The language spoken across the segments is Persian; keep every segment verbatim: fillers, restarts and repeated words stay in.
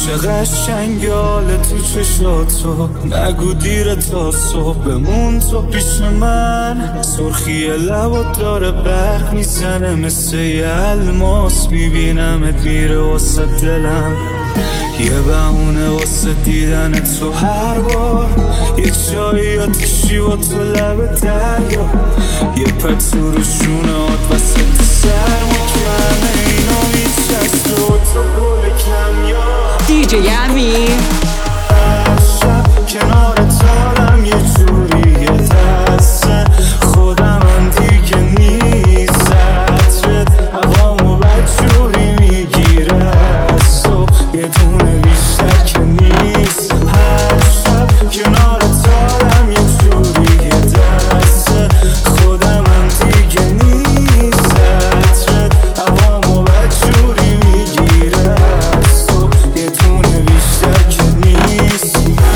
چه قشنگ حال تو چشاتو، نگو دیره تا صبح بمون تو پیش من. سرخی لبات داره برق میزنه مثل یه الماس، میبینمت میره واسه دلم. یه بهونه واسه دیدن تو هر بار، یه چایی آتیشی با تو لب دریا، یه پتو رو شونهات وسط سرما کمه اینا میچست و تو گل کم یا دی جی امیر. شب کنار تارم یه جوری یه دسته خودم من دیگه نیستت، هوامو بدجوری میگیره صبح یه دونه بیشتر که نیست. هر شب کنار تارم یه جوری یه دسته خودم من دیگه نیستت، هوامو بدجوری میگیره صبح یه دونه بیشتر که نیست.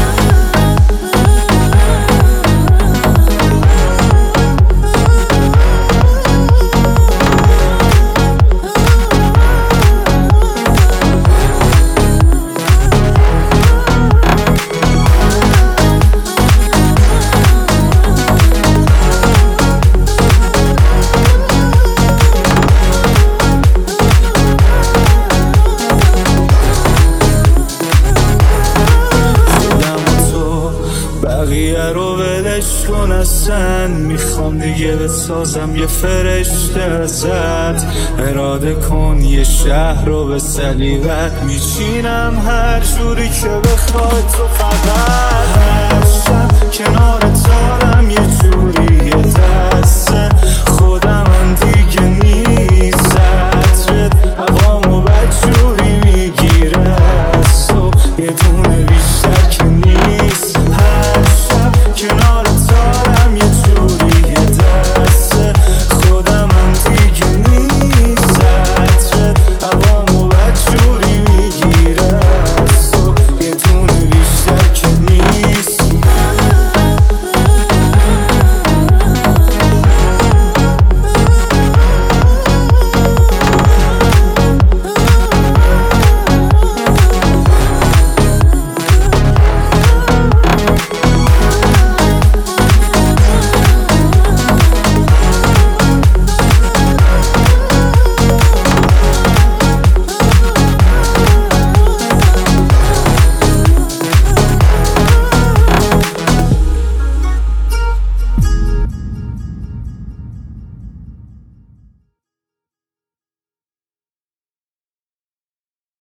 بقیه رو ولش کن اصلا، میخوام دیگه بسازم یه فرشته ازت. اراده کن یه شهر رو به سلیقت میچینم هر جوری که بخوای تو، فقط هر شب کنار تارم یه جوری